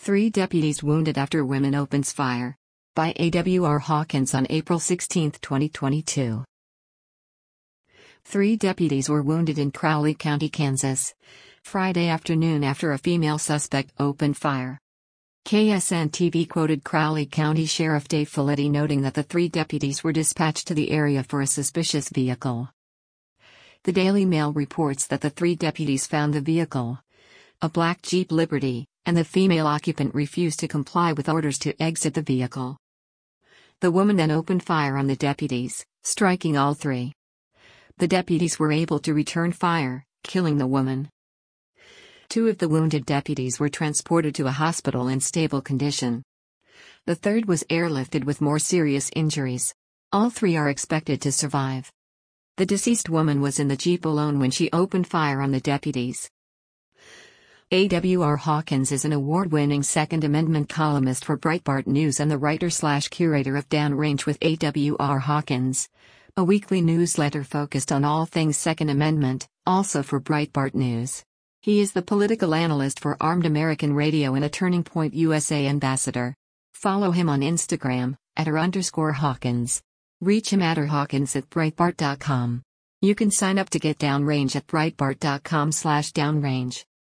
3 deputies wounded after woman opens fire. By A.W.R. Hawkins on April 16, 2022. 3 deputies were wounded in Crowley County, Kansas, Friday afternoon after a female suspect opened fire. KSN-TV quoted Crowley County Sheriff Dave Folletti noting that the 3 deputies were dispatched to the area for a suspicious vehicle. The Daily Mail reports that the 3 deputies found the vehicle, a black Jeep Liberty, and the female occupant refused to comply with orders to exit the vehicle. The woman then opened fire on the deputies, striking all 3. The deputies were able to return fire, killing the woman. 2 of the wounded deputies were transported to a hospital in stable condition. The 3rd was airlifted with more serious injuries. All 3 are expected to survive. The deceased woman was in the Jeep alone when she opened fire on the deputies. A.W.R. Hawkins is an award-winning Second Amendment columnist for Breitbart News and the writer/curator of Downrange with A.W.R. Hawkins, a weekly newsletter focused on all things Second Amendment, also for Breitbart News. He is the political analyst for Armed American Radio and a Turning Point USA ambassador. Follow him on Instagram, @r_Hawkins. Reach him @Hawkins@Breitbart.com. You can sign up to get Downrange at Breitbart.com/Downrange.